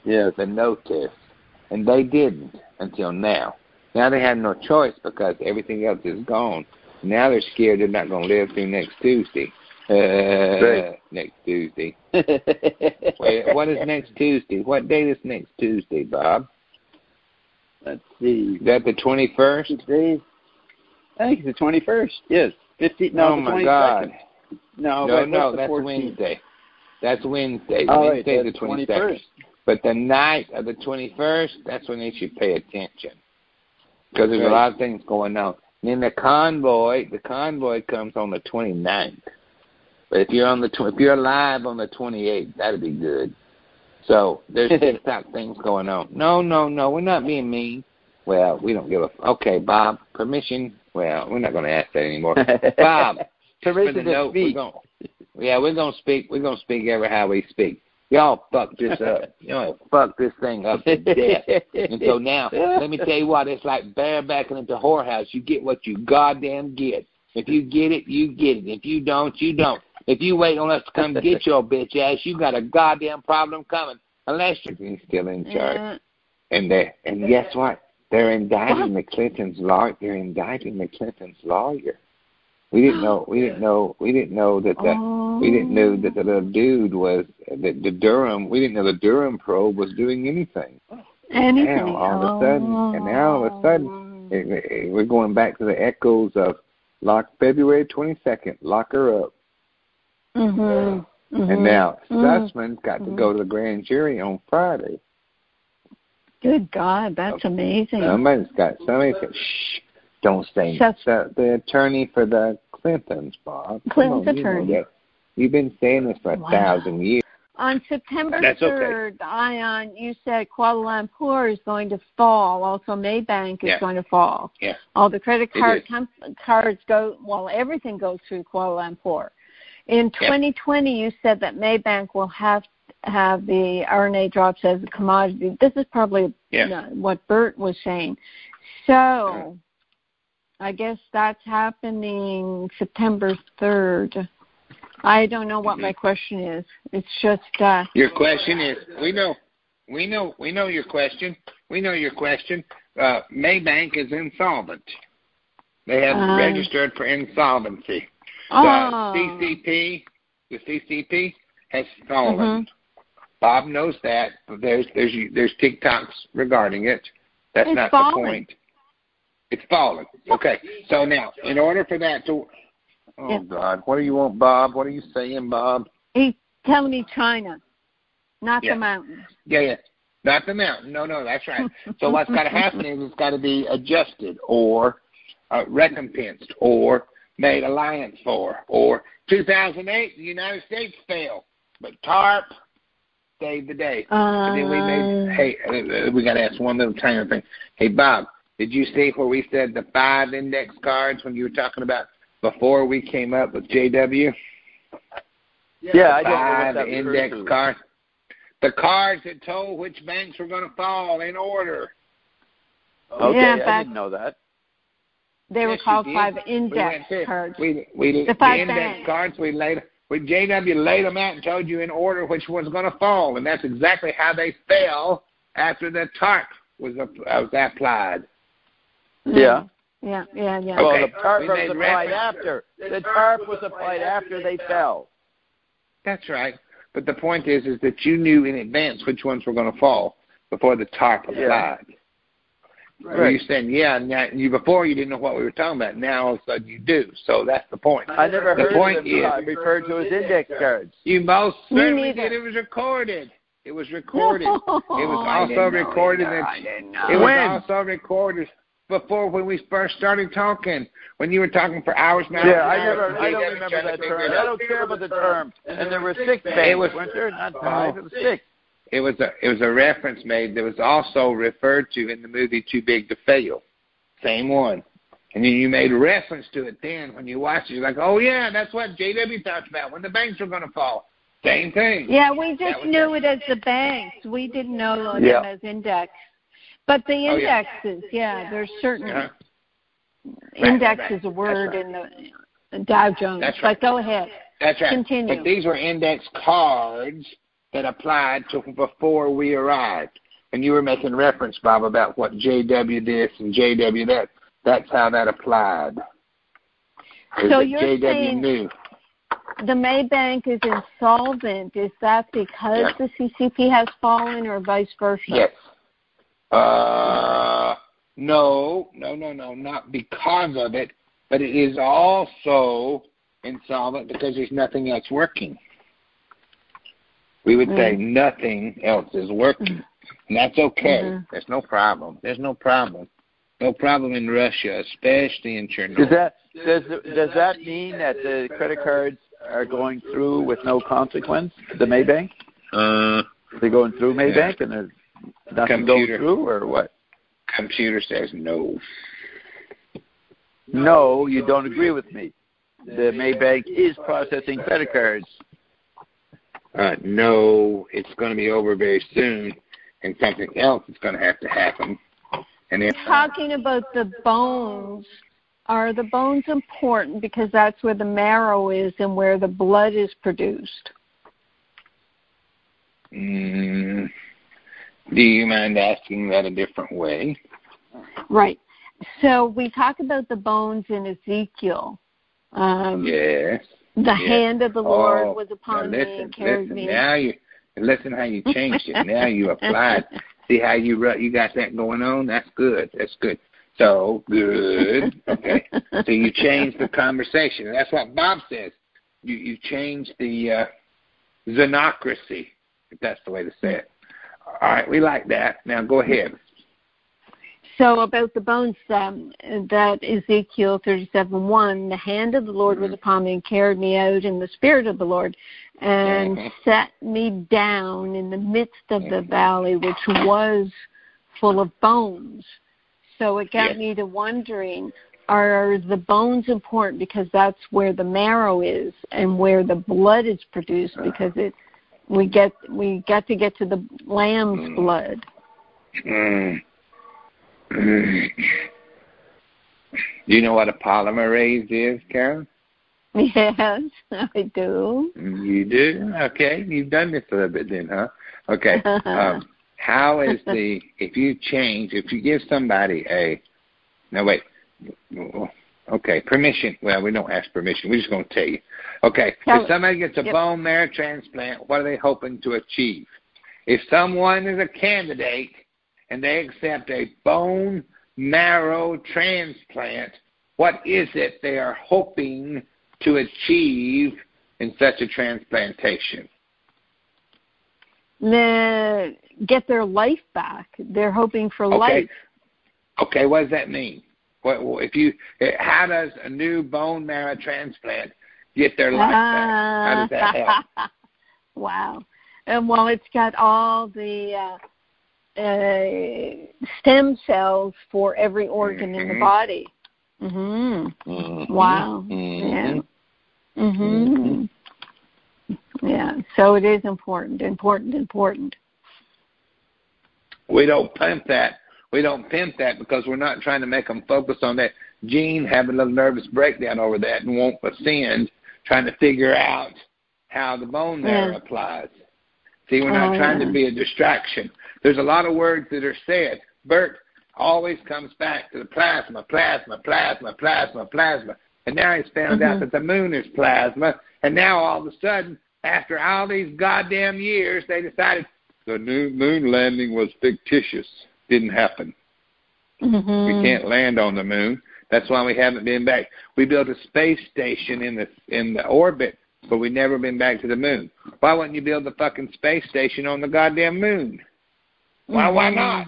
the notice, and they didn't until now. Now they have no choice because everything else is gone. Now they're scared they're not going to live through next Tuesday. Next Tuesday. Wait, what is next Tuesday? What date is next Tuesday, Bob? Let's see. Is that the 21st? Today, I think it's the 21st. Yes. 15. No, oh, the my 22nd. God. No, that's 14th? Wednesday. That's Wednesday. Oh, Wednesday right, the 22nd. 22nd. But the night of the 21st, that's when they should pay attention. Because there's a lot of things going on. And then the convoy comes on the 29th. But if you're if you're alive on the 28th, that'd be good. So there's TikTok things going on. No, we're not being mean. Well, we don't give a. Okay, Bob, permission. Well, we're not going to ask that anymore. Bob, permission to speak. We're going to speak. We're going to speak ever how we speak. Y'all fuck this up. Y'all fuck this thing up to death. And so now, let me tell you what, it's like barebacking into whorehouse. You get what you goddamn get. If you get it, you get it. If you don't, you don't. If you wait on us to come get your bitch ass, you got a goddamn problem coming. Unless you're still in charge. And guess what? They're indicting the Clintons' lawyer. They're indicting the Clintons' lawyer. We didn't know that the little dude was the Durham. We didn't know the Durham probe was doing anything. Now all of a sudden, we're going back to the echoes of February 22nd. Lock her up. And now Sussman's got to go to the grand jury on Friday. Good God, that's amazing. Somebody's got shh. Don't say the attorney for the Clintons, Bob. Clinton's attorney. You've been saying this for 1,000 years. On September 3rd, Ion, you said Kuala Lumpur is going to fall. Also, Maybank is going to fall. Yeah. All the credit cards go, everything goes through Kuala Lumpur. In 2020, you said that Maybank will have the RNA drops as a commodity. This is probably what Bert was saying. So I guess that's happening September 3rd. I don't know what my question is. It's just your question is we know your question. We know your question. Maybank is insolvent. They have registered for insolvency. The CCP has fallen. Bob knows that. But there's TikToks regarding it. That's not the point. It's fallen. Okay. So now, in order for that to God, what do you want, Bob? What are you saying, Bob? He's telling me China, not the mountain. Yeah. Not the mountain. No, that's right. So what's got to happen is it's got to be adjusted or recompensed or made alliance for. Or 2008, the United States fell, but TARP saved the day. And then we got to ask one little tiny thing. Hey, Bob, did you see where we said the 5 index cards when you were talking about before we came up with JW? Yeah, I did. 5 index cards. The cards that told which banks were going to fall in order. Okay, I didn't know that. They were called 5 index cards. The 5 index cards, JW laid them out and told you in order which was going to fall, and that's exactly how they fell after the TARP was applied. Yeah. Yeah. Well, the TARP was applied after. The TARP was applied after they fell. That's right. But the point is that you knew in advance which ones were going to fall before the TARP applied. Right. You saying, now, before you didn't know what we were talking about. Now all of a sudden you do. So that's the point. I never heard of them referred to as index cards. You most certainly did. It was recorded. It was recorded. It was also recorded. It was also recorded before when we first started talking. When you were talking for hours now. Yeah, I don't remember that term. I don't care about the term. And there were 6 banks, weren't there? Not 5, it was 6. It was a reference made that was also referred to in the movie Too Big to Fail. Same one. And then you made reference to it then when you watched it. You're like, oh, yeah, that's what JW talked about, when the banks were going to fall. Same thing. Yeah, we just knew it as the banks. We didn't know them as index. But the indexes, there's certain index is a word in the Dow Jones. That's right. But go ahead. That's right. Continue. But these were index cards that applied to before we arrived. And you were making reference, Bob, about what JW this and JW that. That's how that applied. So you're JW saying knew. the Maybank is insolvent. Is that because the CCP has fallen, or vice versa? Yes. No, not because of it, but it is also insolvent because there's nothing else working. We would say nothing else is working, and that's okay. There's no problem. No problem in Russia, especially in Chernobyl. Does that mean that the credit cards are going through with no consequence, the Maybank? They're going through Maybank and there's nothing going through, or what? Computer says no. No, you don't agree with me. The Maybank is processing credit cards. No, it's going to be over very soon, and something else is going to have to happen. And talking about the bones, are the bones important because that's where the marrow is and where the blood is produced? Do you mind asking that a different way? Right. So we talk about the bones in Ezekiel. Yes. The hand of the Lord was upon me and carried me. Now listen how you changed it. Now you applied. See how you got that going on? That's good. So good. Okay. So you changed the conversation. That's what Bob says. You changed the xenocracy, if that's the way to say it. All right, we like that. Now go ahead. So about the bones, that Ezekiel 37:1, the hand of the Lord was upon me and carried me out in the spirit of the Lord and set me down in the midst of the valley, which was full of bones. So it got me to wondering, are the bones important because that's where the marrow is and where the blood is produced, because we got to get to the lamb's blood. Do you know what a polymerase is, Karen? Yes, I do. You do? Okay. You've done this a little bit then, huh? Okay. How is if you give somebody permission. Well, we don't ask permission. We're just going to tell you. Okay. If somebody gets a bone marrow transplant, what are they hoping to achieve? If someone is a candidate and they accept a bone marrow transplant, what is it they are hoping to achieve in such a transplantation? Get their life back. They're hoping for life. Okay, what does that mean? How does a new bone marrow transplant get their life back? How does that help? Wow. Well, it's got all the stem cells for every organ in the body. Wow. Yeah. Yeah. So it is important. We don't pimp that. Because we're not trying to make them focus on that gene, having a little nervous breakdown over that and won't ascend, trying to figure out how the bone marrow applies. See, we're not trying to be a distraction. There's a lot of words that are said. Bert always comes back to the plasma. And now he's found out that the moon is plasma. And now all of a sudden, after all these goddamn years, they decided the new moon landing was fictitious. Didn't happen. We can't land on the moon. That's why we haven't been back. We built a space station in the orbit, but we've never been back to the moon. Why wouldn't you build the fucking space station on the goddamn moon? Why not?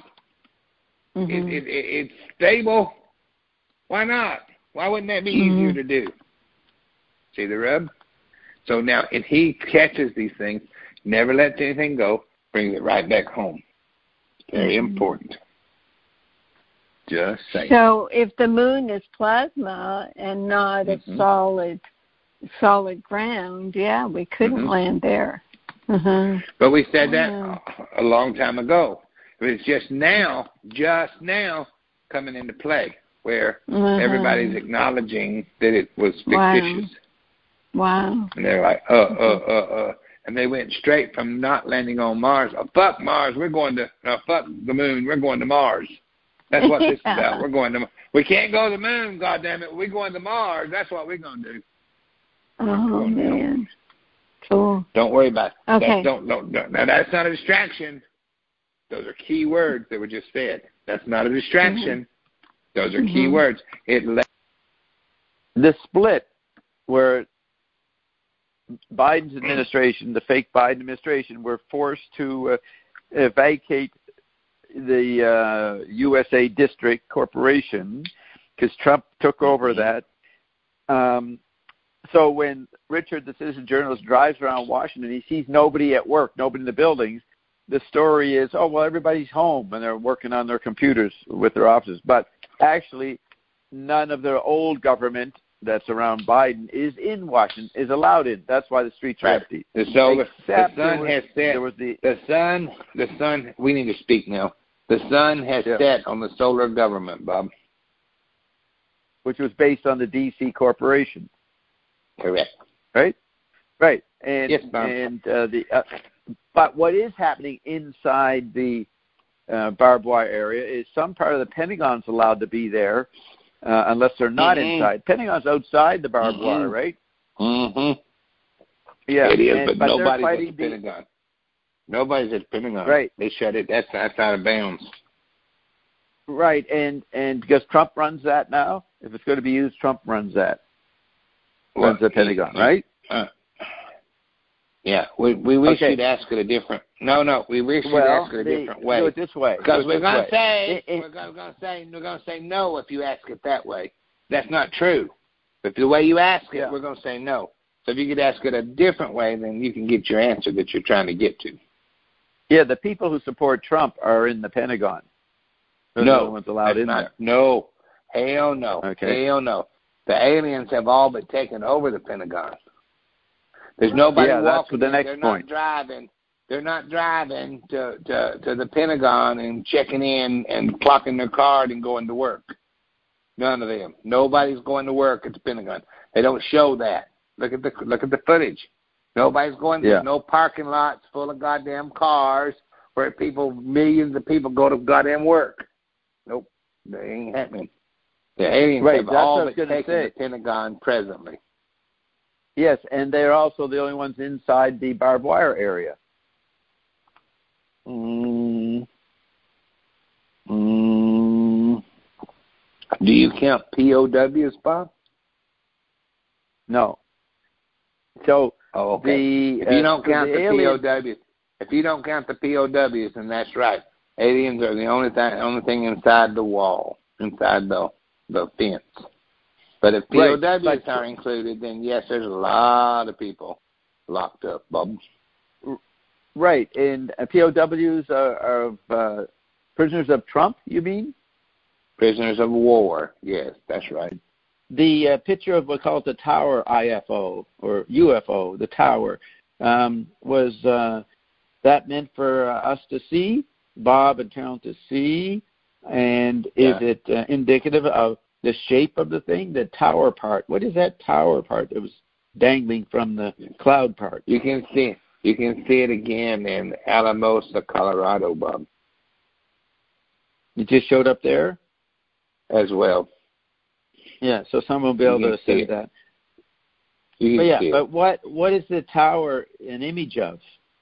It's stable. Why not? Why wouldn't that be easier to do? See the rub? So now, if he catches these things, never lets anything go, brings it right back home. Very important. Just saying. So if the moon is plasma and not a solid ground, we couldn't land there. But we said that a long time ago. It's just now coming into play, where everybody's acknowledging that it was fictitious. Wow. And they're like, and they went straight from not landing on Mars. Oh, fuck Mars, we're going to fuck the moon, we're going to Mars. That's what this is about. We're going to. We can't go to the moon, goddammit. We're going to Mars. That's what we're going to do. Oh man, cool. Don't worry about it. Okay. Don't. Now that's not a distraction. Those are key words that were just said. That's not a distraction. Those are key words. The split where Biden's administration, the fake Biden administration, were forced to vacate the USA District Corporation because Trump took over that. So when Richard, the citizen journalist, drives around Washington, he sees nobody at work, nobody in the buildings. The story is, oh, well, everybody's home and they're working on their computers with their offices. But actually, none of the old government that's around Biden is in Washington, is allowed in. That's why the streets are empty. The sun has set. The sun, we need to speak now. The sun has set on the solar government, Bob. Which was based on the D.C. Corporation. Correct. Right? Right. And, yes, Bob. But what is happening inside the barbed wire area is some part of the Pentagon's allowed to be there unless they're not inside. Pentagon's outside the barbed wire, right? Mm-hmm. Yeah. It is, but nobody's at the Pentagon. Nobody's at the Pentagon. Right. They shut it. That's out of bounds. Right, and because Trump runs that now, if it's going to be used, Trump runs that. Runs the Pentagon, right? Yeah, we wish you'd ask it a different. No, we wish you'd ask it a different way. Do it this way. Because we're going to say no if you ask it that way. That's not true. But the way you ask it, we're going to say no. So if you could ask it a different way, then you can get your answer that you're trying to get to. Yeah, the people who support Trump are in the Pentagon. They're the ones allowed in there. No. Hell no. Okay. Hell no. The aliens have all but taken over the Pentagon. There's nobody walking. The next point. They're not driving to the Pentagon and checking in and clocking their card and going to work. None of them. Nobody's going to work at the Pentagon. They don't show that. Look at the footage. Nobody's going. There's no parking lots full of goddamn cars where millions of people go to goddamn work. Nope, that ain't happening. The aliens have all but taken the Pentagon presently. Yes, and they're also the only ones inside the barbed wire area. Do you count POWs, Bob? No. So if you don't count the POWs, if you don't count the POWs, then that's right. Aliens are the only thing inside the wall, inside the fence. But if POWs are included, then yes, there's a lot of people locked up, Bob. Right, and POWs are prisoners of Trump, you mean? Prisoners of war, yes, that's right. The picture of what's called the Tower IFO, or UFO, the Tower, was that meant for us to see, Bob and Carol to see, and is it indicative of the shape of the thing, the tower part? What is that tower part that was dangling from the cloud part? You can see it again in Alamosa, Colorado, Bob. It just showed up there? As well. Yeah, so someone will be able to see that. But what is the tower an image of?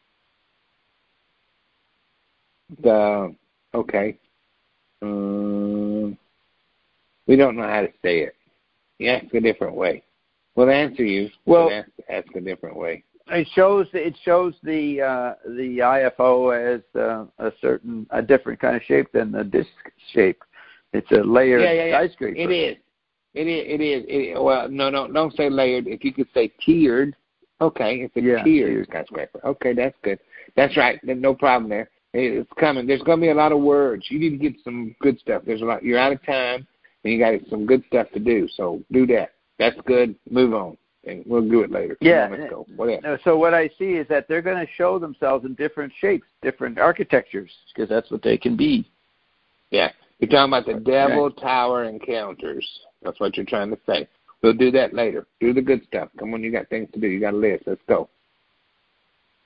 We don't know how to say it. You ask a different way. We'll answer you. Ask a different way. It shows the IFO as a different kind of shape than the disc shape. It's a layered skyscraper. It is. Well, no, don't say layered. If you could say tiered, okay. It's a tiered skyscraper. Okay, that's good. That's right. No problem there. It's coming. There's going to be a lot of words. You need to get some good stuff. There's a lot. You're out of time, and you got some good stuff to do. So do that. That's good. Move on, and we'll do it later. Yeah. Let's go. Whatever. So what I see is that they're going to show themselves in different shapes, different architectures, because that's what they can be. Yeah. You're talking about the Devil Tower encounters. That's what you're trying to say. We'll do that later. Do the good stuff. Come on, you got things to do. You got a list. Let's go.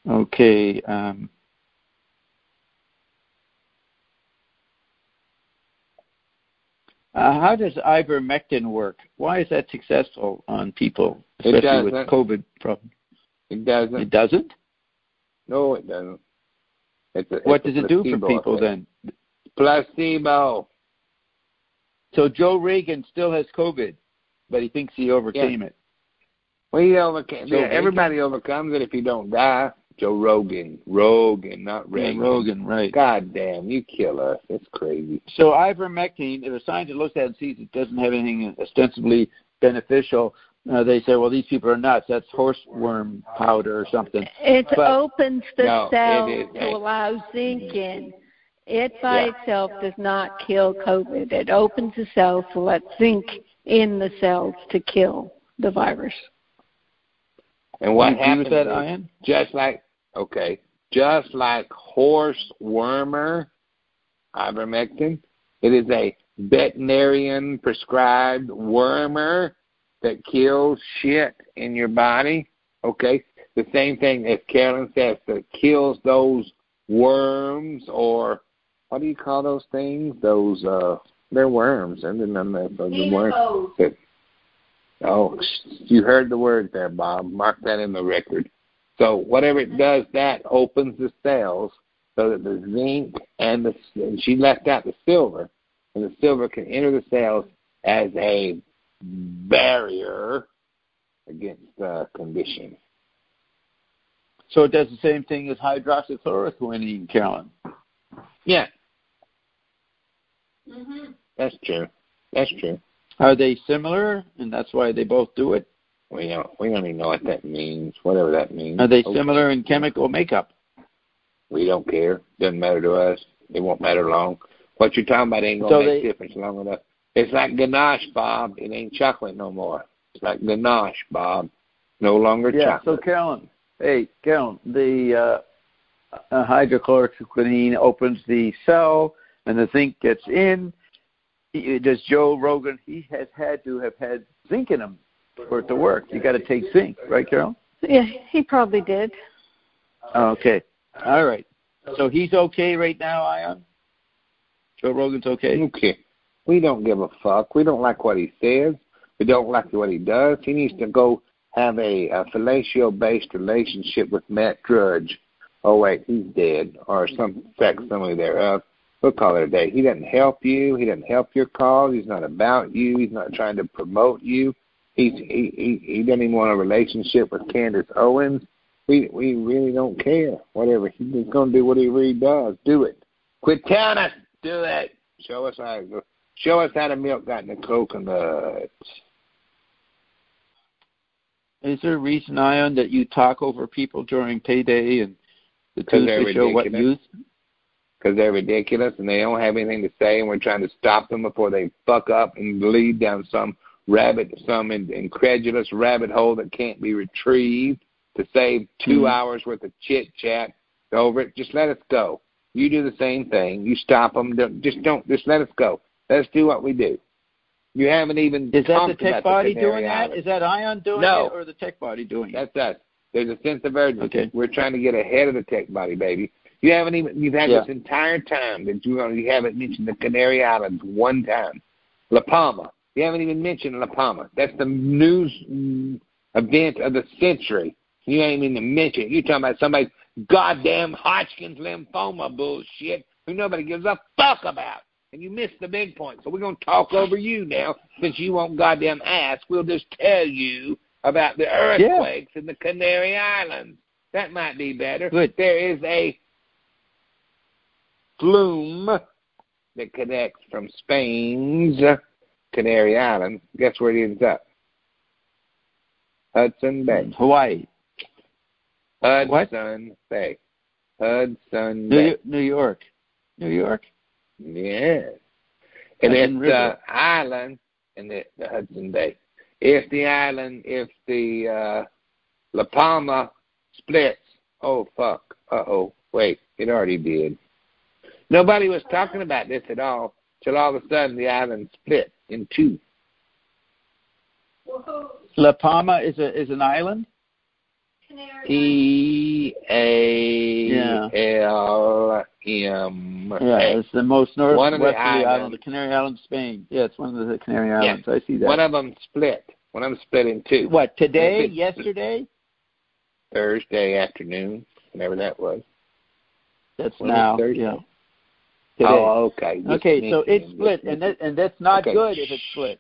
Okay. How does ivermectin work? Why is that successful on people, especially with COVID problem? It doesn't. It doesn't? No, it doesn't. What does it do for people then? Placebo. So Joe Reagan still has COVID, but he thinks he overcame it. Well, he overcame. Yeah, everybody overcomes it if you don't die. Joe Rogan, not Reagan. Yeah, Rogan, right. God damn, you kill us. It's crazy. So ivermectin, if a scientist looks at it and sees it doesn't have anything ostensibly beneficial, they say, well, these people are nuts. That's horseworm powder or something. It opens the cell to allow zinc in. It by itself does not kill COVID. It opens the cells to let zinc in the cells to kill the virus. And what happens with that, Ian? Just like horse wormer, ivermectin, it is a veterinarian prescribed wormer that kills shit in your body. Okay, the same thing as Carolyn says, that kills those worms, or what do you call those things? Those they're worms, and then the worms. Oh, you heard the word there, Bob. Mark that in the record. So whatever it does, that opens the cells so that the zinc and she left out the silver, and the silver can enter the cells as a barrier against the condition. So it does the same thing as hydroxychloroquine, Carolyn? Yeah. Mm-hmm. That's true. Are they similar, and that's why they both do it? We don't even know what that means, whatever that means. Are they similar in chemical makeup? We don't care. Doesn't matter to us. It won't matter long. What you're talking about ain't going to make a difference long enough. It's like ganache, Bob. It ain't chocolate no more. It's like ganache, Bob. No longer chocolate. So Carolyn, the hydrochloroquine opens the cell, and the zinc gets in. Does Joe Rogan, he has had to have had zinc in him for it to work. You got to take zinc, right, Carol? Yeah, he probably did. Okay. All right. So he's okay right now, Ion? Joe Rogan's okay? Okay. We don't give a fuck. We don't like what he says. We don't like what he does. He needs to go have a fellatio-based relationship with Matt Drudge. Oh, wait, he's dead, or some facsimile thereof. We'll call it a day. He doesn't help you. He doesn't help your cause. He's not about you. He's not trying to promote you. He doesn't even want a relationship with Candace Owens. We really don't care. Whatever. He's going to do whatever he does. Do it. Quit telling us. Do it. Show us how the milk got in the coconut. Is there a reason, Ion, that you talk over people during payday and the Tuesday show What Youth? Because they're ridiculous and they don't have anything to say, and we're trying to stop them before they fuck up and lead down some incredulous rabbit hole that can't be retrieved to save 2 hours worth of chit chat over it. Just let us go. You do the same thing. You stop them. Just let us go. Let us do what we do. You haven't even. Is that the tech body doing that? Is that Ion doing it, or the tech body doing it? That's us. There's a sense of urgency. Okay. We're trying to get ahead of the tech body, baby. You've had this entire time that you haven't mentioned the Canary Islands one time. La Palma. You haven't even mentioned La Palma. That's the news event of the century. You ain't even mentioned it. You're talking about somebody's goddamn Hodgkin's lymphoma bullshit who nobody gives a fuck about. And you missed the big point. So we're going to talk over you now. Since you won't goddamn ask, we'll just tell you about the earthquakes in the Canary Islands. That might be better. Good. There is a flume that connects from Spain's Canary Islands. Guess where it ends up? Hudson Bay. Hawaii. Hudson Bay. Hudson Bay. New York. Yes. And it's the island in the Hudson Bay. If the La Palma splits, oh, fuck. Uh-oh. Wait, it already did. Nobody was talking about this at all till all of a sudden the island split in two. La Palma is an island? T-A-L-M. Yeah, it's the most northwesterly islands. island, the Canary Islands, Spain. Yeah, it's one of the Canary Islands. Yeah. I see that. One of them split. One of them split in two. What, today, yesterday? Thursday afternoon, whenever that was. That's now, Thursday? yeah. Today. Oh, okay. Okay, so it split, and that's not good if it splits.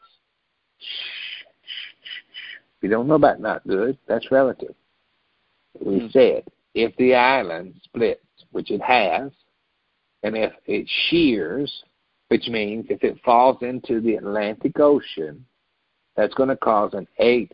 You don't know about not good. That's relative. We said if the island splits, which it has, and if it shears, which means if it falls into the Atlantic Ocean, that's going to cause an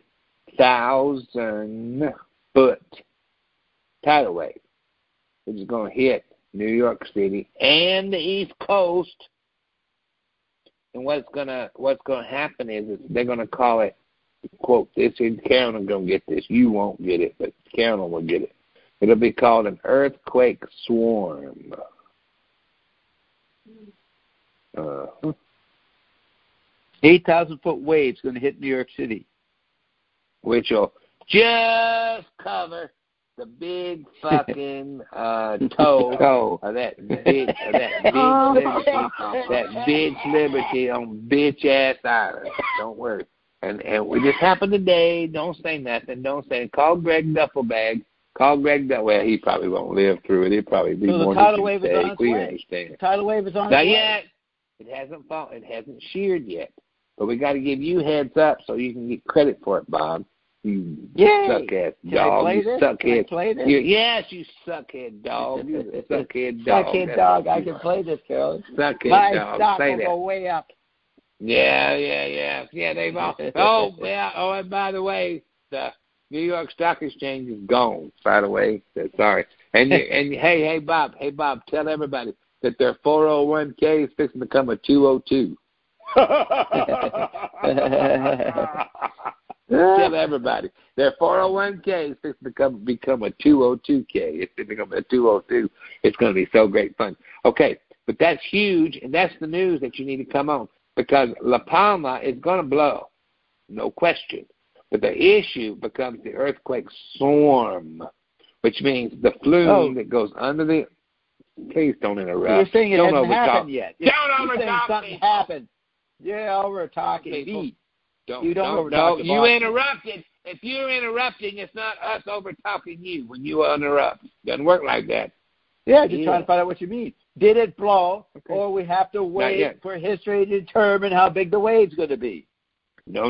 8,000-foot tidal wave, which is going to hit New York City and the East Coast. And what's going to happen is they're going to call it, quote, this, and Carolyn is going to get this. You won't get it, but Carolyn will get it. It'll be called an earthquake swarm. 8,000-foot waves going to hit New York City, which will just cover the big fucking toe of that bitch Liberty on bitch ass island. Don't worry. And we just happened today. Don't say nothing. Don't say. Call Greg Duffelbag. Call Greg. Well, he probably won't live through it. He'll probably be more than tidal wave is on its way. Understand. The tidal wave is on its Not way. yet. It hasn't fallen. It hasn't sheared yet. But we got to give you heads up so you can get credit for it, Bob. You suckhead dog. You suckhead. Yes, you suckhead dog. You suckhead dog. Suckhead dog. I can play this, Carol. Suckhead My dog. stock Say will that. go way up. Yeah. They've all. Oh, yeah. Oh, and by the way, the New York Stock Exchange is gone. By the way, sorry. And hey, Bob. Hey, Bob. Tell everybody that their 401k is fixing to become a 202. Tell everybody. Their 401k is fixing to become a 202k. It's going to become a 202. It's going to be so great fun. Okay, but that's huge, and that's the news that you need to come on, because La Palma is going to blow, no question. But the issue becomes the earthquake swarm, which means the flume that goes under the... Please don't interrupt. You're saying it hasn't happened yet. Don't overtalk something happened. Yeah, over talking. You interrupted. If you're interrupting, it's not us over talking you when you interrupt. Doesn't work like that. Yeah, just trying to find out what you mean. Did it blow, or we have to wait for history to determine how big the wave's going to be? No.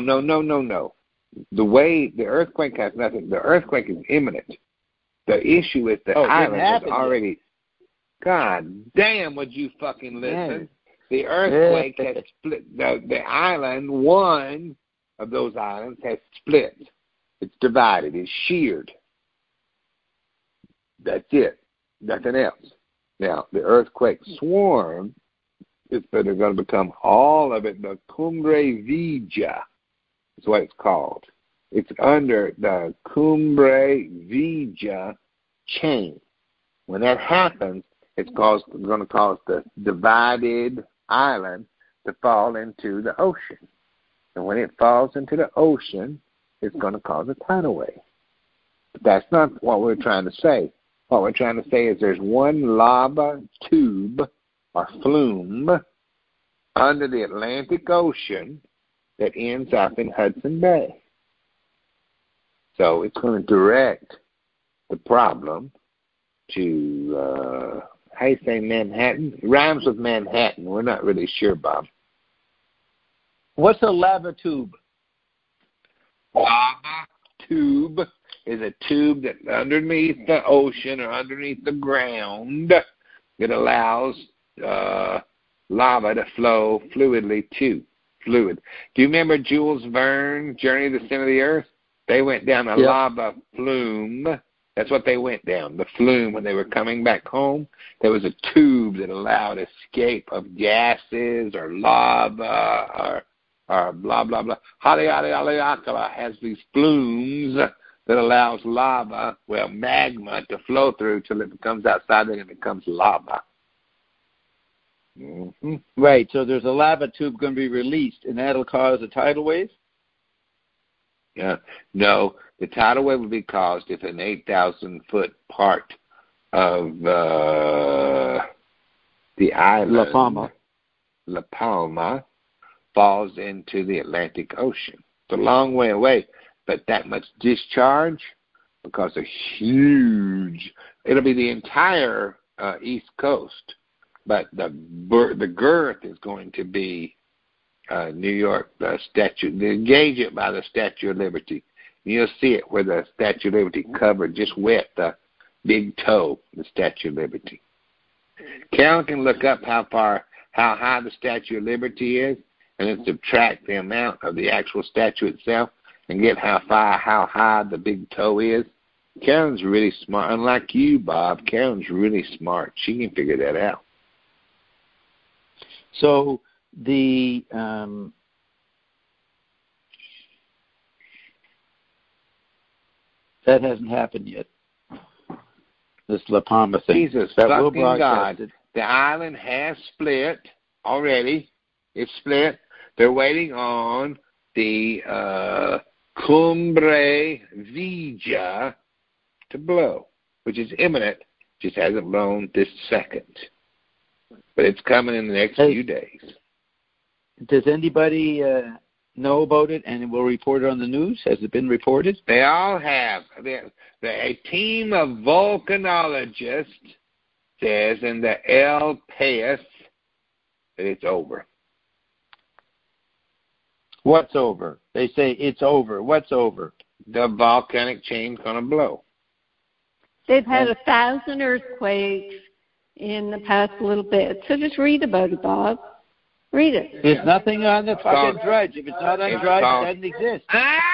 The earthquake has nothing. The earthquake is imminent. The issue is the island has already. God damn, would you fucking listen? Yeah. The earthquake has split. The island, one of those islands, has split. It's divided. It's sheared. That's it. Nothing else. Now, the earthquake swarm is going to become all of it the Cumbre Vieja. That's what it's called. It's under the Cumbre Vieja chain. When that happens, it's going to cause the divided island to fall into the ocean. And when it falls into the ocean, it's going to cause a tidal wave. But that's not what we're trying to say. What we're trying to say is there's one lava tube or flume under the Atlantic Ocean that ends up in Hudson Bay. So it's going to direct the problem to, how you say Manhattan? It rhymes with Manhattan. We're not really sure, Bob. What's a lava tube? Lava tube is a tube that underneath the ocean or underneath the ground, it allows lava to flow fluidly to fluid. Do you remember Jules Verne, Journey to the Center of the Earth? They went down a lava flume. That's what they went down, the flume. When they were coming back home, there was a tube that allowed escape of gases or lava or blah, blah, blah. Haleakala has these flumes that allows lava, magma, to flow through till it comes outside and it becomes lava. Mm-hmm. Right, so there's a lava tube going to be released, and that'll cause a tidal wave? Yeah. No, The tidal wave would be caused if an 8,000-foot part of the island, La Palma, falls into the Atlantic Ocean. It's a long way away, but that much discharge will cause a huge. It'll be the entire East Coast, but the girth is going to be New York statue. They gauge it by the Statue of Liberty. You'll see it where the Statue of Liberty covered, just wet the big toe, the Statue of Liberty. Carolyn can look up how high the Statue of Liberty is, and then subtract the amount of the actual statue itself, and get how high the big toe is. Carolyn's really smart. Unlike you, Bob, Carolyn's really smart. She can figure that out. So that hasn't happened yet. This La Palma thing. Jesus fucking God. The island has split already. It's split. They're waiting on the Cumbre Vieja to blow, which is imminent. Just hasn't blown this second. But it's coming in the next few days. Does anybody know about it and will report it on the news? Has it been reported? They all have. A team of volcanologists says in the El País that it's over. What's over? They say it's over. What's over? The volcanic chain's going to blow. They've had 1,000 earthquakes in the past little bit. So just read about it, Bob. Read it. There's nothing on the fucking Drudge. If it's not on Drudge, it doesn't exist.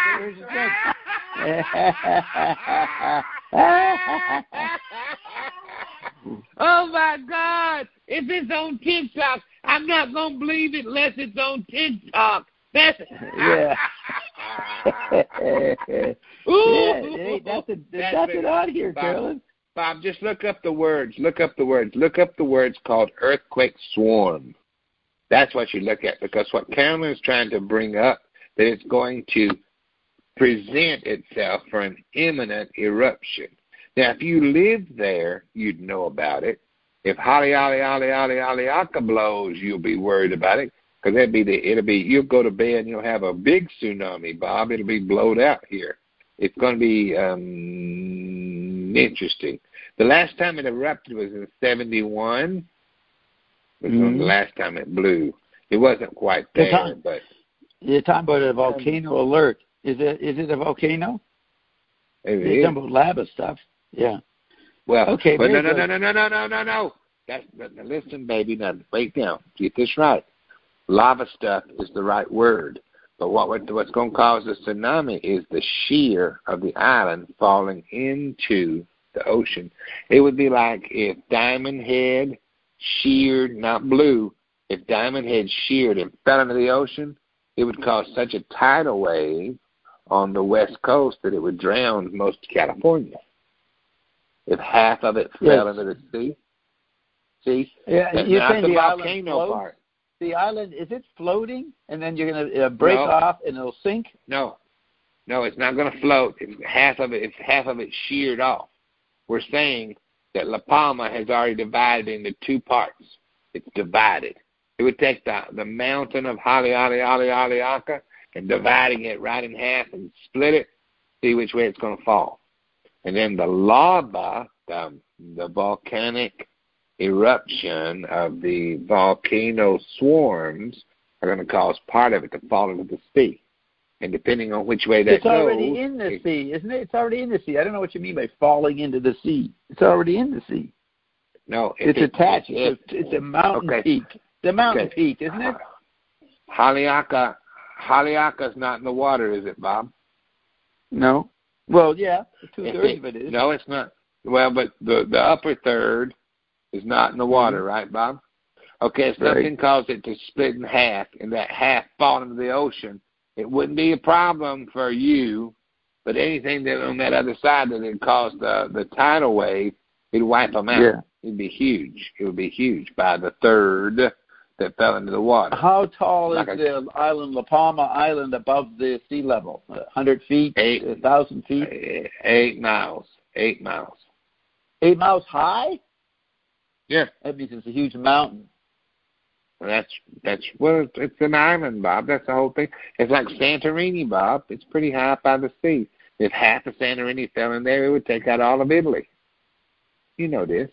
Oh, my God. If it's on TikTok, I'm not going to believe it unless it's on TikTok. That's yeah. Ooh. There's nothing on here, Carolyn. Bob, just look up the words. Look up the words called earthquake swarm. That's what you look at, because what Carolyn is trying to bring up, that it's going to present itself for an imminent eruption. Now, if you lived there, you'd know about it. If Haleakala blows, you'll be worried about it, because it'll be you'll go to bed and you'll have a big tsunami, Bob. It'll be blowed out here. It's going to be interesting. The last time it erupted was in 1971. Was the last time it blew. It wasn't quite there, but you're talking about a volcano alert. Is it a volcano? You're talking about lava stuff. Yeah. Well, okay. But no. Listen, baby. Now, wait down. Get this right. Lava stuff is the right word. But what's going to cause the tsunami is the shear of the island falling into the ocean. It would be like if Diamond Head sheared, not blew, if Diamond Head sheared and fell into the ocean, it would cause such a tidal wave on the west coast that it would drown most of California. If half of it fell into the sea. See? Yeah, you're saying the volcano island part. The island, is it floating and then you're going to break off and it'll sink? No, it's not going to float. If half of it sheared off. We're saying that La Palma has already divided into two parts. It's divided. It would take the mountain of Haleakala and dividing it right in half and split it, see which way it's going to fall. And then the lava, the volcanic eruption of the volcano swarms are going to cause part of it to fall into the sea. And depending on which way that goes... It's already in the sea, isn't it? It's already in the sea. I don't know what you mean by falling into the sea. It's already in the sea. No. It's attached. It's a mountain peak. It's a mountain peak, isn't it? Haleakala's not in the water, is it, Bob? No. Well, yeah, 2/3 of it is. No, it's not. Well, but the upper third is not in the water, right, Bob? Okay, if something caused it to split in half, and that half fall into the ocean, it wouldn't be a problem for you, but anything that on that other side that had caused the tidal wave, it'd wipe them out. Yeah. It'd be huge. It would be huge by the third that fell into the water. How tall Like is the island, La Palma Island, above the sea level? 100 feet? 1,000 feet? 8 miles. 8 miles. 8 miles high? Yeah. That means it's a huge mountain. That's well, it's an island, Bob. That's the whole thing. It's like Santorini, Bob. It's pretty high up by the sea. If half of Santorini fell in there, it would take out all of Italy. You know this.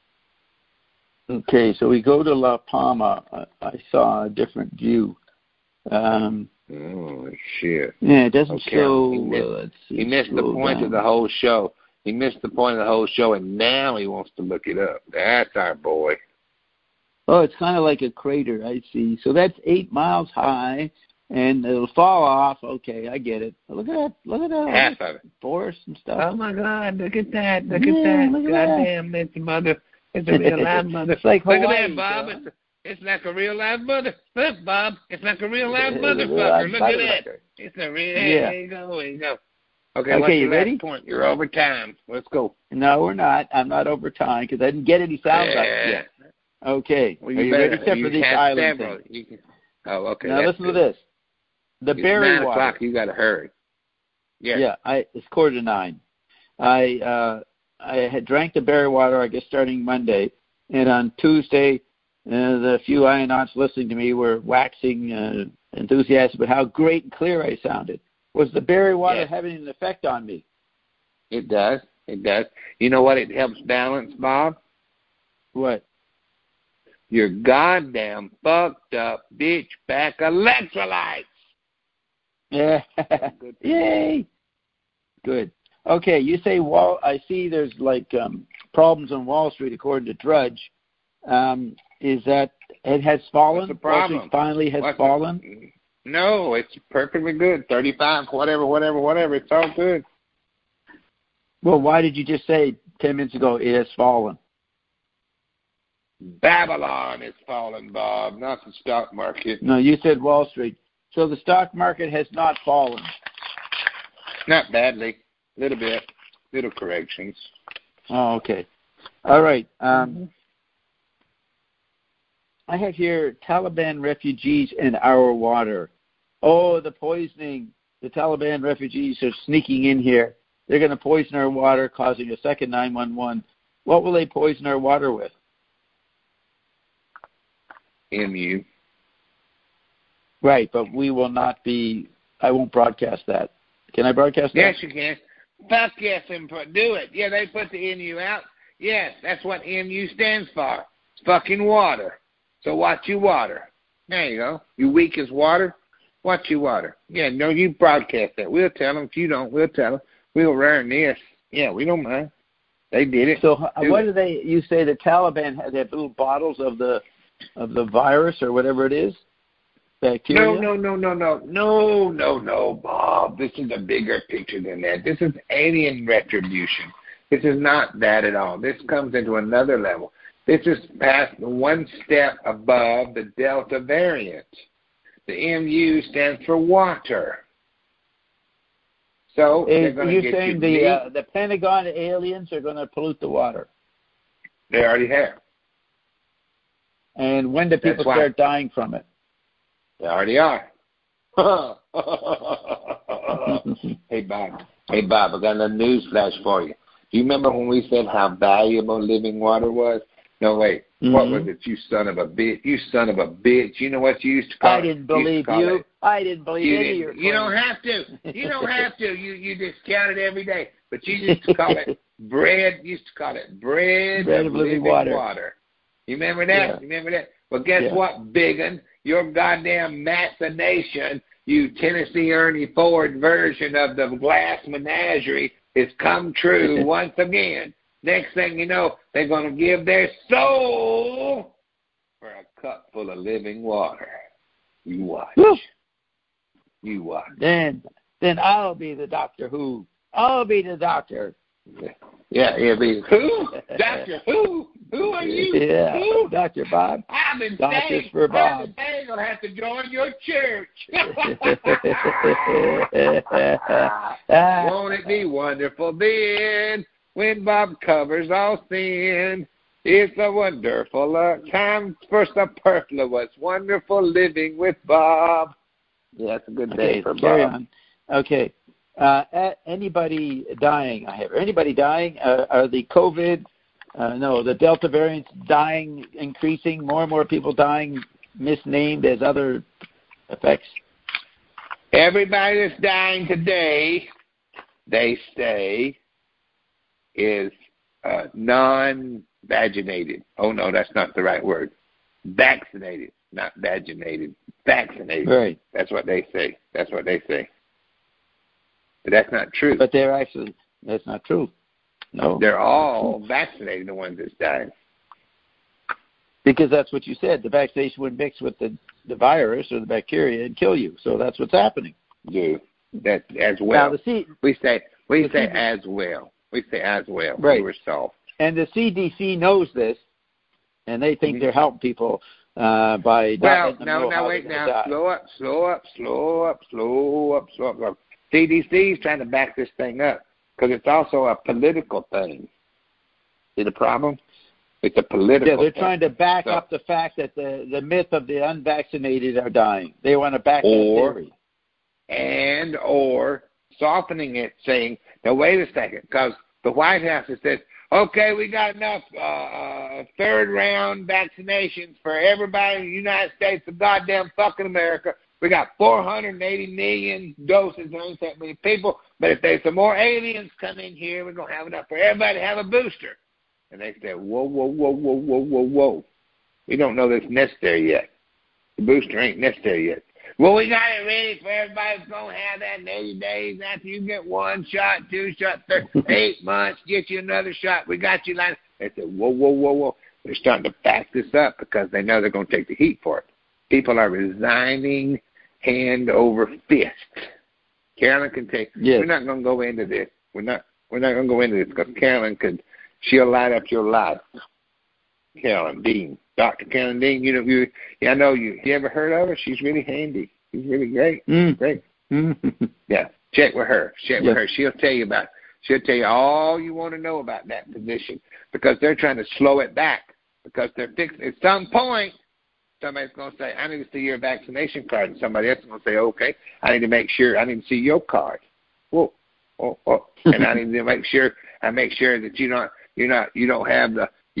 Okay, so we go to La Palma. I saw a different view. Oh shit! Yeah, it doesn't okay. show. He missed the point of the whole show. He missed the point of the whole show, and now he wants to look it up. That's our boy. Oh, it's kind of like a crater. I see. So that's 8 miles high, and it'll fall off. Okay, I get it. Look at that. Look at that. Half of it. Forest and stuff. Oh my God! Look at that! Look at that! Look at Goddamn, that's a mother. It's a real live mother. It's like Look Hawaii, at that, Bob. It's like a real live mother. Look, Bob. It's like a real live motherfucker. Look at that. It's a real. Yeah. There you go. There you go. Okay, what's you your ready? last point? You're over time. Let's go. No, we're not. I'm not over time because I didn't get any sound yet. Okay. Well, Are you ready? Except for these island things. Oh, okay. Now listen to this. The berry 9 water. o'clock. You got to hurry. Yeah. Yeah. It's 8:45. I had drank the berry water, I guess, starting Monday, and on Tuesday, the few Ionauts listening to me were waxing enthusiastic about how great and clear I sounded. Was the berry water having an effect on me? It does. It does. You know what? It helps balance, Bob. What? Your goddamn fucked up bitch back electrolytes. Yeah. Good. Yay. Good. Okay, you say I see there's like problems on Wall Street according to Drudge. Is that it has fallen? What's the problem? Wall Street finally has fallen? No, it's perfectly good. 35, whatever. It's all good. Well, why did you just say 10 minutes ago it has fallen? Babylon is fallen, Bob, not the stock market. No, you said Wall Street. So the stock market has not fallen. Not badly. Little bit. Little corrections. Oh, okay. All right. I have here Taliban refugees in our water. Oh, the poisoning. The Taliban refugees are sneaking in here. They're going to poison our water, causing a second 911. What will they poison our water with? MU. Right, but we will not be, I won't broadcast that. Can I broadcast that? Yes, you can. Fuck yes, and do it. Yeah, they put the NU out. Yes, that's what MU stands for. It's fucking water. So watch your water. There you go. You weak as water? Watch your water. Yeah, no, you broadcast that. We'll tell them. If you don't, we'll tell them. We'll learn this. Yeah, we don't mind. They did it. So what do they, you say the Taliban had little bottles of the virus or whatever it is? Bacteria? No, Bob. This is a bigger picture than that. This is alien retribution. This is not that at all. This comes into another level. This is past one step above the Delta variant. The MU stands for water. So they're going to get saying the Pentagon aliens are going to pollute the water? They already have. And when do people start dying from it? They already are. Hey, Bob, I got a news flash for you. Do you remember when we said how valuable living water was? No, wait. Mm-hmm. What was it, you son of a bitch? You son of a bitch. You know what you used to call it? I didn't believe you. I didn't believe any of your You don't have to. You don't have to. You discount it every day. But you used to call it bread. You used to call it bread of living water. You remember that? Yeah. You remember that? Well, guess what, biggin? Your goddamn machination, you Tennessee Ernie Ford version of the glass menagerie, has come true once again. Next thing you know, they're going to give their soul for a cup full of living water. You watch. Woo. You watch. Then I'll be the Doctor Who. I'll be the doctor. Yeah, it'll be who? Doctor Who? Who are you? Yeah, who? Dr. Bob. I've been Doctors for Bob. I'm going to have to join your church. Won't it be wonderful then when Bob covers all sin? It's a wonderful time for superfluous, wonderful living with Bob. Yeah, it's a good day for carry Bob. On. Okay. Anybody dying? Anybody dying? Are the COVID, the Delta variants dying, increasing? More and more people dying, misnamed as other effects? Everybody that's dying today, they say, is non-vaginated. Oh, no, that's not the right word. Vaccinated, not vaginated. Vaccinated. Right. That's what they say. But that's not true. But that's not true. No. They're all vaccinated, the ones that's dying. Because that's what you said. The vaccination would mix with the virus or the bacteria and kill you. So that's what's happening. Yeah, that as well. Now, we say as well. We say as well. Right. We're soft. And the CDC knows this, and they think they're helping people by well, no, wait now. Slow up. CDC is trying to back this thing up because it's also a political thing. See the problem? It's a political thing. Yeah, they're trying to back up the fact that the myth of the unvaccinated are dying. They want to back that theory. Or softening it, saying, now wait a second, because the White House has said, okay, we got enough third-round vaccinations for everybody in the United States of goddamn fucking America. We got 480 million doses. There ain't that many people. But if there's some more aliens come in here, we're going to have enough for everybody to have a booster. And they said, whoa. We don't know that's necessary yet. The booster ain't necessary yet. Well, we got it ready for everybody that's going to have that in 80 days after you get 1 shot, 2 shots, 8 months, get you another shot. We got you lined. They said, whoa. They're starting to back this up because they know they're going to take the heat for it. People are resigning hand over fist. Carolyn can take. Yes. We're not going to go into this. We're not going to go into this because Carolyn she'll light up your life. Carolyn Dean. Dr. Carolyn Dean, you ever heard of her? She's really handy. She's really great. Great. Yeah. Check with her. She'll tell you all you want to know about that position because they're trying to slow it back because they're fixing at some point somebody's going to say, I need to see your vaccination card, and somebody else is going to say, okay, I need to see your card. Whoa. And I need to make sure that you don't have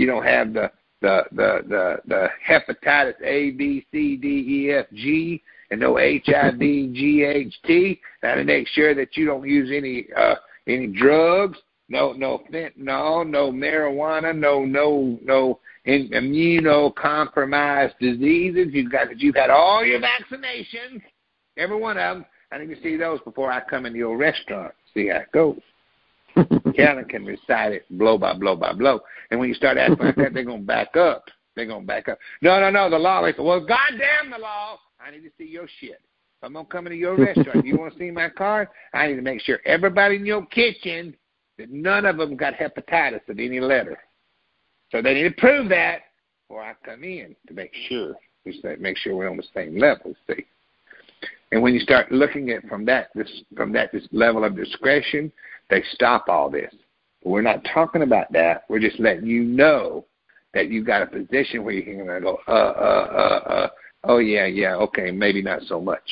the hepatitis A, B, C, D, E, F, G, and no HIV, GHT. And to make sure that you don't use any drugs, no fentanyl, no marijuana, no immunocompromised diseases. You've had all your vaccinations, every one of them. I need to see those before I come into your restaurant. See how it goes. Carolyn can recite it blow by blow by blow. And when you start acting like that, they're going to back up. No, the law. They say, well, goddamn the law. I need to see your shit. If I'm going to come into your restaurant, you want to see my card? I need to make sure everybody in your kitchen, that none of them got hepatitis of any letter. So they need to prove that before I come in to make sure. Make sure we're on the same level, see. And when you start looking at this level of discretion, they stop all this. We're not talking about that. We're just letting you know that you've got a position where you can go, oh, yeah, okay, maybe not so much.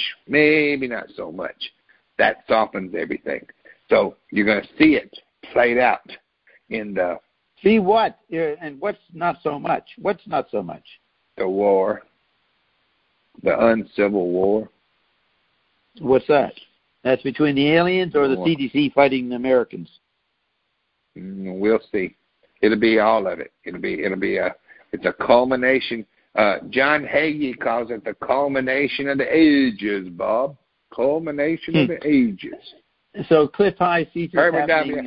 That softens everything. So you're going to see it played out in the... See what? And what's not so much? What's not so much? The war. The uncivil war. What's that? That's between the aliens or the CDC fighting the Americans? We'll see. It'll be all of it. It's a culmination. John Hagee calls it the culmination of the ages, Bob. Culmination of the ages. So Cliff High features Herbert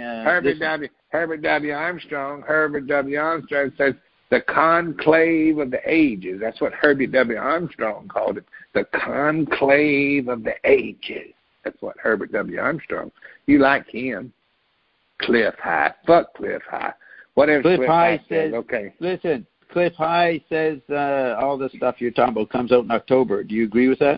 W. Armstrong says the conclave of the ages. That's what Herbert W. Armstrong called it. The conclave of the ages. That's what Herbert W. Armstrong. You like him. Cliff High. Fuck Cliff High. Whatever Cliff High says, okay. Listen, Cliff High says all the stuff you're talking about comes out in October. Do you agree with that?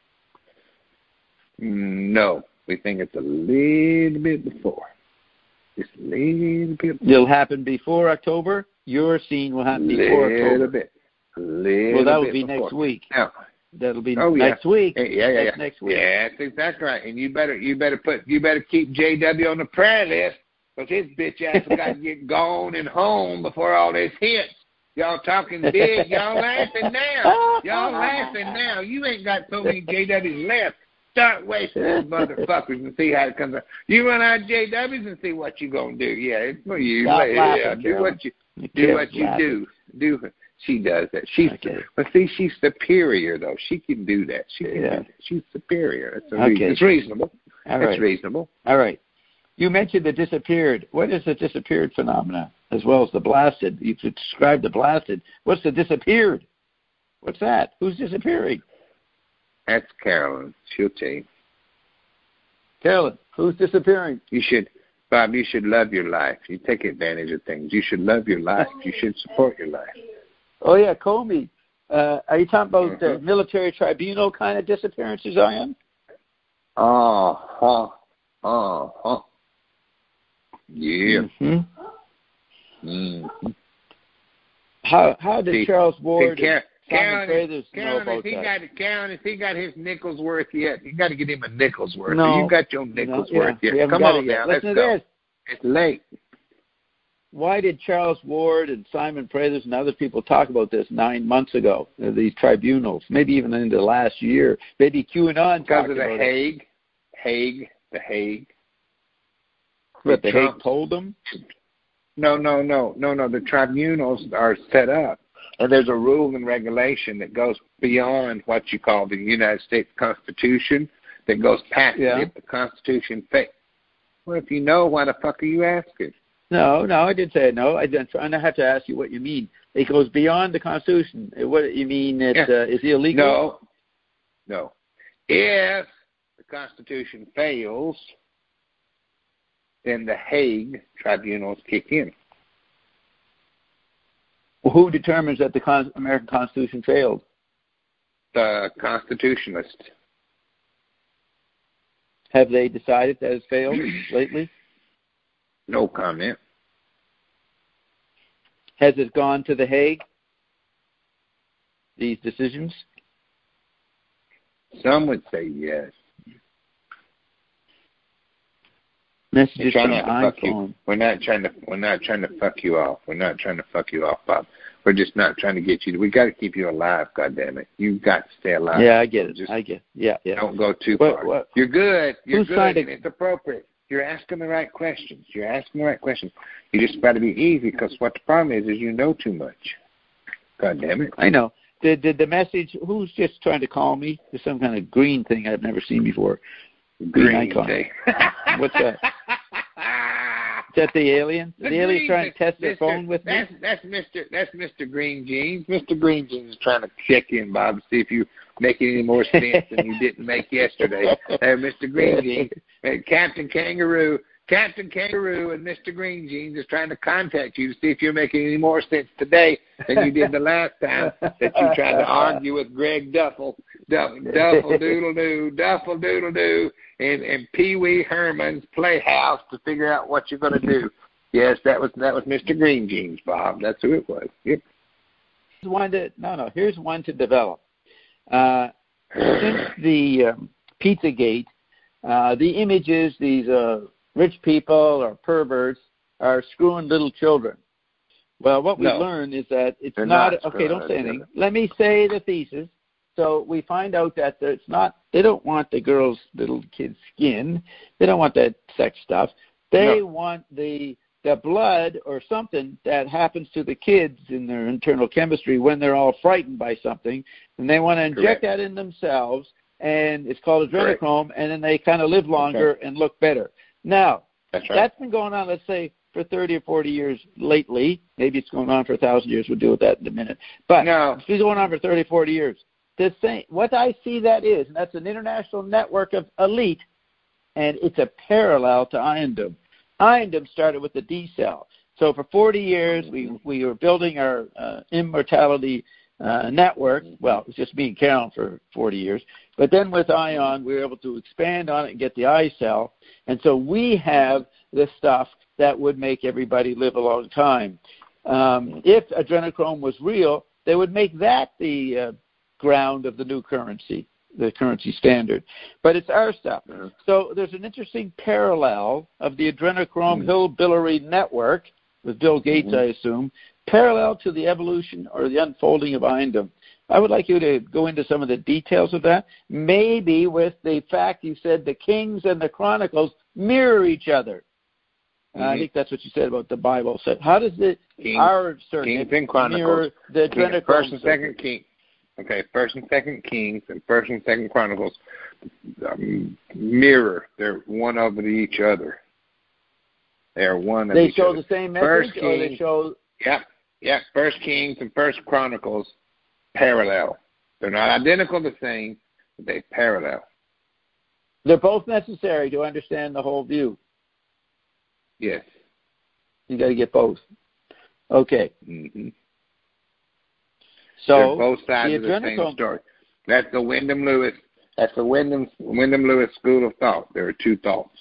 No. We think it's a little bit before. Just a little bit before. It'll happen before October? your scene will happen before October. Well, that would be before. next week. Now, that'll be next week. Yeah. That's next week. Yeah, that's exactly right. And you better keep JW on the prayer list, because his bitch ass has got to get gone and home before all this hits. Y'all talking big. Y'all laughing now. You ain't got so many JWs left. Start wasting those motherfuckers and see how it comes out. You run out of JWs and see what you going to do. Yeah, it's for you. Do what you do. She does that. But see, she's superior, though. She can do that. She can do that. She's superior. It's reasonable. It's reasonable. All right. You mentioned the disappeared. What is the disappeared phenomena, as well as the blasted? You described the blasted. What's the disappeared? What's that? Who's disappearing? That's Carolyn. She'll tell you. Carolyn, who's disappearing? Bob, you should love your life. You take advantage of things. You should love your life. You should support your life. Oh, yeah, Comey. Are you talking about the military tribunal kind of disappearances, Ian? Yeah. How did Charles Ward and Simon Karen, know about that? Karen, if he got his nickel's worth yet, you got to get him a nickel's worth. No. You got your nickel's worth yet. Come on now, let's go. It's late. Why did Charles Ward and Simon Prathers and other people talk about this 9 months ago, these tribunals, maybe even into the last year? Maybe QAnon because of the Hague. The Hague told them? No. The tribunals are set up, and there's a rule and regulation that goes beyond what you call the United States Constitution, that goes past if the Constitution fails. Well, if you know, why the fuck are you asking? No, I didn't say no. I have to ask you what you mean. It goes beyond the Constitution. What you mean? It is illegal? No. If the Constitution fails, then the Hague tribunals kick in. Well, who determines that the American Constitution failed? The Constitutionalists. Have they decided that it's failed lately? No comment. Has it gone to the Hague, these decisions? Some would say yes. Messages from iPhone. We're not trying to fuck you off. We're not trying to fuck you off, Bob. We're just not trying to get you. We got to keep you alive. God damn it! You've got to stay alive. Yeah, I get it. Yeah. Don't go too far. You're good. You're good. And it's appropriate. You're asking the right questions. You just got to be easy, because what the problem is you know too much. God damn it. I know. Did the message, who's just trying to call me? There's some kind of green thing I've never seen before. Green icon. Thing. What's that? Is that the alien? The alien trying to test their phone with me? That's Mr. Green Jeans. Mr. Green Jeans is trying to check in, Bob, to see if you make any more sense than you didn't make yesterday. Mr. Green Jeans, Captain Kangaroo and Mr. Green Jeans is trying to contact you to see if you're making any more sense today than you did the last time that you tried to argue with Greg Duffel Doodle-Doo, and Pee Wee Herman's Playhouse to figure out what you're going to do. Yes, that was Mr. Green Jeans, Bob. That's who it was. Yep. Here's one to develop. Since the Pizzagate, the images, these rich people or perverts are screwing little children. Well, what we learned is that it's not okay, don't say anything. Let me say the thesis. So we find out that it's not, they don't want the little kids' skin. They don't want that sex stuff. They want the blood or something that happens to the kids in their internal chemistry when they're all frightened by something, and they want to inject that in themselves, and it's called adrenochrome, and then they kind of live longer and look better. Now, that's been going on, let's say, for 30 or 40 years lately. Maybe it's going on for 1,000 years. We'll deal with that in a minute. But it's been going on for 30 or 40 years. What I see that is, and that's an international network of elite, and it's a parallel to Iondom. Iondom started with the D cell. So for 40 years, we were building our immortality network. Well, it was just me and Carolyn for 40 years. But then with Ion, we were able to expand on it and get the I cell. And so we have this stuff that would make everybody live a long time. If adrenochrome was real, they would make that the ground of the new currency, the currency standard. But it's our stuff. So there's an interesting parallel of the adrenochrome hillbilly network with Bill Gates, I assume, parallel to the evolution or the unfolding of Iondom. I would like you to go into some of the details of that, maybe with the fact you said the Kings and the Chronicles mirror each other. I think that's what you said about the Bible. So how does our Kings and Chronicles mirror the adrenochrome? First and Second Kings. Okay, First and Second Kings and First and Second Chronicles mirror. They're one of each other. They are one of each other. They show the same message, or they show... Yeah. First Kings and First Chronicles parallel. They're not identical the same, but they parallel. They're both necessary to understand the whole view. Yes. You got to get both. Okay. So they're both sides of the same story. That's the Wyndham Lewis. That's the Wyndham Lewis school of thought. There are two thoughts.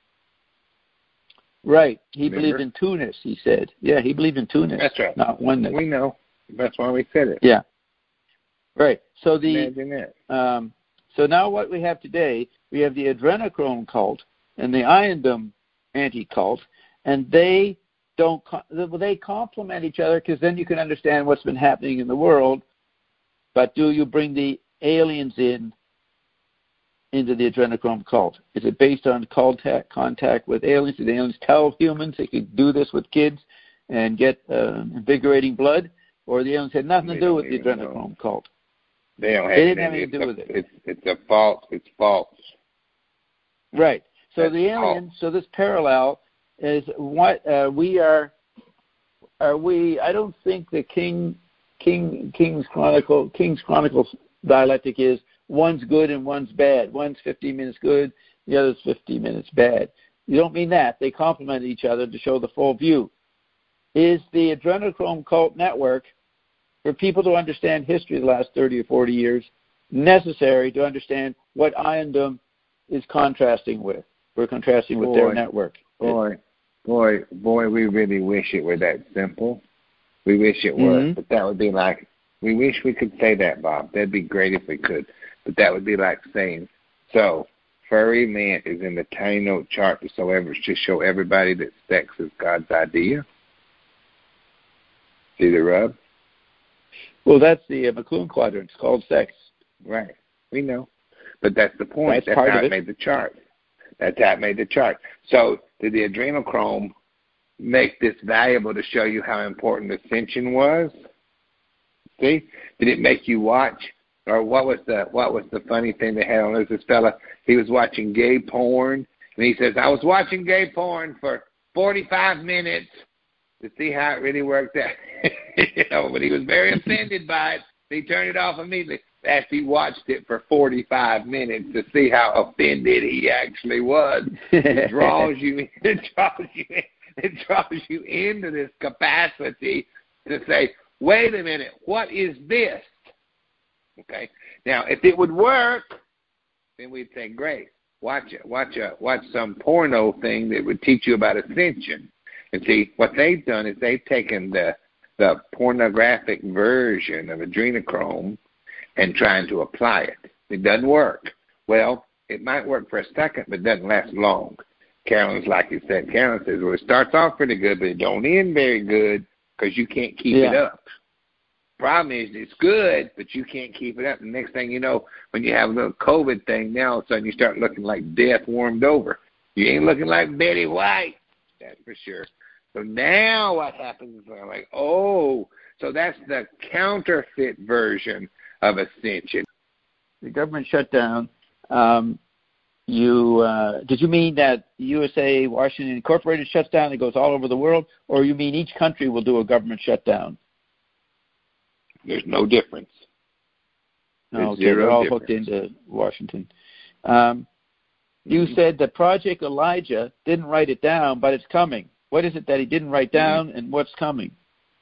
Right. He believed in two-ness, he said. Yeah, he believed in two-ness. That's right. Not oneness. We know. That's why we said it. Yeah. Right. So imagine that. So now what we have today, we have the adrenochrome cult and the Iondom anti-cult, and they complement each other, because then you can understand what's been happening in the world. But do you bring the aliens into the adrenochrome cult? Is it based on contact with aliens? Do the aliens tell humans they could do this with kids and get invigorating blood? Or the aliens had nothing to do with the adrenochrome cult? They don't have didn't have anything to do with it. It's false. Right. So the aliens, so this parallel is what we are we, I don't think the King's Chronicles dialectic is one's good and one's bad. One's 15 minutes good, the other's 15 minutes bad. You don't mean that. They complement each other to show the full view. Is the adrenochrome cult network, for people to understand history the last 30 or 40 years, necessary to understand what Iondom is contrasting with? We're contrasting with their network. Boy, we really wish it were that simple. We wish it was, but that would be like, we wish we could say that, Bob. That'd be great if we could. But that would be like saying, so furry man is in the tiny note chart to show everybody that sex is God's idea. See the rub? Well, that's the McLuhan quadrant. It's called sex. Right. We know. But that's the point. That's how it made the chart. That's how it made the chart. So did the adrenochrome make this valuable to show you how important ascension was? See? Did it make you watch? Or what was the funny thing they had on? There's this fella, he was watching gay porn, and he says, I was watching gay porn for 45 minutes to see how it really worked out. But he was very offended by it. He turned it off immediately after he watched it for 45 minutes to see how offended he actually was. It draws you into this capacity to say, wait a minute, what is this? Okay. Now, if it would work, then we'd say, great. Watch some porno thing that would teach you about ascension. And see, what they've done is they've taken the pornographic version of adrenochrome and trying to apply it. It doesn't work. Well, it might work for a second, but it doesn't last long. Carolyn's like you said. Carolyn says, well, it starts off pretty good, but it don't end very good because you can't keep it up. Problem is, it's good, but you can't keep it up. The next thing you know, when you have a little COVID thing, now all of a sudden you start looking like death warmed over. You ain't looking like Betty White, that's for sure. So now what happens is I'm like, oh, so that's the counterfeit version of ascension. The government shutdown. Did you mean that USA, Washington Incorporated shuts down, it goes all over the world, or you mean each country will do a government shutdown? There's no difference. No, okay, they're all hooked into Washington. You said that Project Elijah didn't write it down, but it's coming. What is it that he didn't write down, and what's coming?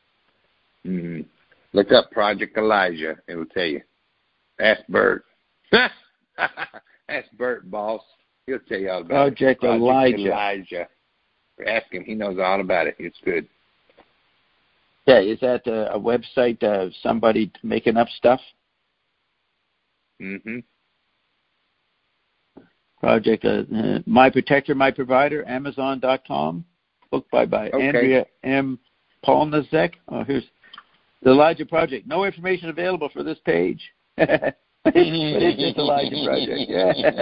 Look up Project Elijah. It will tell you. Ask Bert. Ask Bert, boss. He'll tell you all about Project Elijah. Ask him. He knows all about it. It's good. Yeah, is that a website of somebody making up stuff? Mm-hmm. Project My Protector, My Provider, Amazon.com. Book by Andrea M. Polnazek. Oh, here's the Elijah Project. No information available for this page. What is this Elijah Project?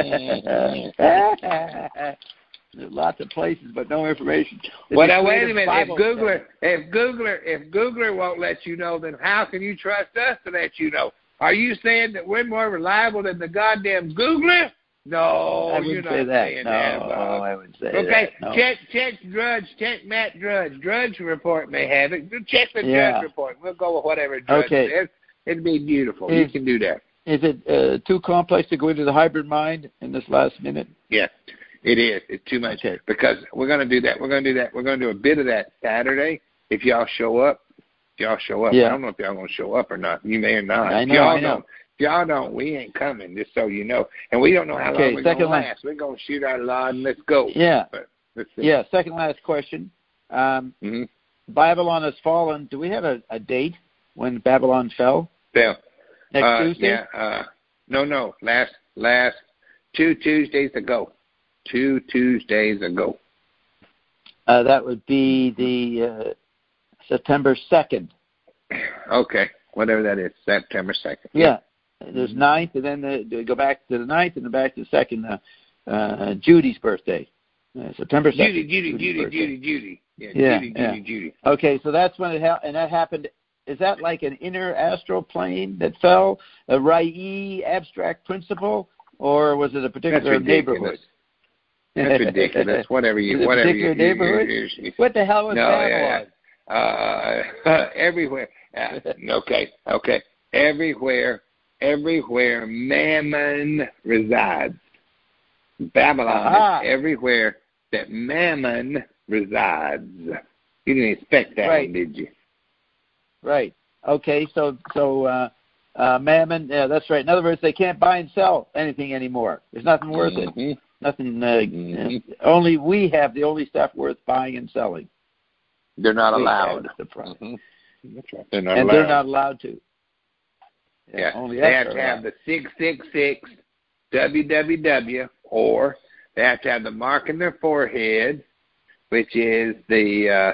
There's lots of places, but no information. Well, now wait a minute. If Googler won't let you know, then how can you trust us to let you know? Are you saying that we're more reliable than the goddamn Googler? No, I wouldn't say that. No, I wouldn't say that. Okay, no. check Matt Drudge. Drudge report may have it. Check the Drudge report. We'll go with whatever Drudge says. It'd be beautiful. You can do that. Is it too complex to go into the hybrid mind in this last minute? Yeah, it is. It's too much. Okay. Because we're going to do that. We're going to do a bit of that Saturday if y'all show up. Yeah. I don't know if y'all going to show up or not. You may or not. I know. If y'all don't, we ain't coming, just so you know. And we don't know how long we're going to last. We're going to shoot our lot and let's go. Yeah. Let's yeah, second last question. Babylon has fallen. Do we have a date when Babylon fell? Fell. Next Tuesday? Yeah. No. Last 2 Tuesdays ago. 2 Tuesdays ago. That would be the September 2nd. Okay. Whatever that is. September 2nd. Yeah. There's 9th, and then they go back to the 9th, and then back to the 2nd, Judy's birthday. September 2nd. Judy. Yeah, Judy. Okay, so that's when and that happened. Is that like an inner astral plane that fell, a Rai abstract principle, or was it a particular neighborhood? That's ridiculous. Whatever you. Neighborhood? What the hell was Babylon? Everywhere. Okay. Everywhere Mammon resides. Babylon is everywhere that Mammon resides. You didn't expect that one, did you? Right. Okay, so Mammon, yeah, that's right. In other words, they can't buy and sell anything anymore. There's nothing worth it. Nothing. Only we have the only stuff worth buying and selling. They're not allowed. The problem. That's right. They're not allowed to. Yeah. They have to have the 666 www, or they have to have the mark in their forehead, which is the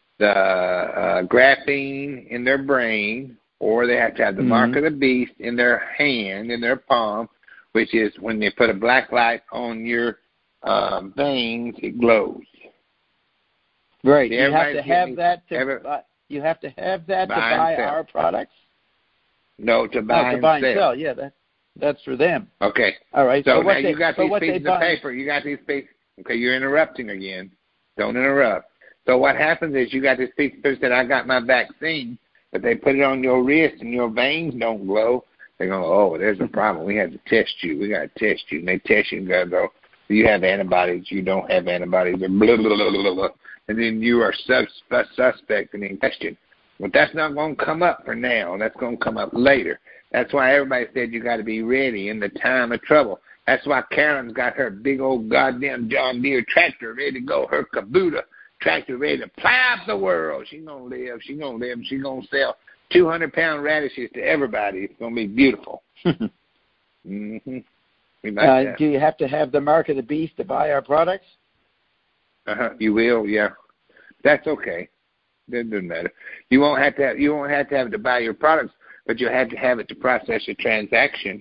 graphene in their brain, or they have to have the mark of the beast in their hand, in their palm, which is when they put a black light on your veins, it glows. Right. You have to have that to buy our products? No, to buy and sell. Yeah, that's for them. Okay. All right. So now you got these pieces of paper. You got these pieces. Okay, you're interrupting again. Don't interrupt. So what happens is you got this piece of paper that I got my vaccine, but they put it on your wrist and your veins don't glow. They go, oh, there's a problem. We have to test you. We got to test you. And they test you and go, you have antibodies. You don't have antibodies. Or blah, blah, blah, blah, blah. And then you are suspect and in question. But that's not going to come up for now. That's going to come up later. That's why everybody said you got to be ready in the time of trouble. That's why Karen's got her big old goddamn John Deere tractor ready to go, her Kubota tractor ready to plow up the world. She's going to live. She's going to sell 200-pound radishes to everybody. It's going to be beautiful. Do you have to have the mark of the beast to buy our products? You will, yeah. That's okay. That doesn't matter. You won't have to have it to buy your products, but you'll have to have it to process your transaction.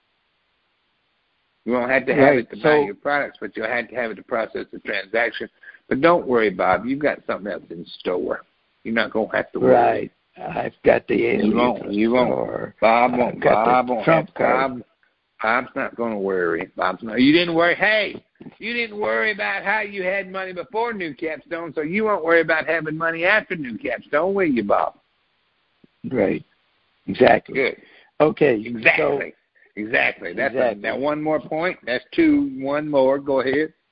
You won't have to have it to buy your products, but you'll have to have it to process the transaction. But don't worry, Bob. You've got something else in store. You're not going to have to worry. Right. I've got the alien. You won't. Bob won't. Bob's not going to worry. You didn't worry. Hey, you didn't worry about how you had money before New Capstone, so you won't worry about having money after New Capstone, will you, Bob? Right. Exactly. Good. Okay. Exactly. That's now one more point. That's two. One more. Go ahead.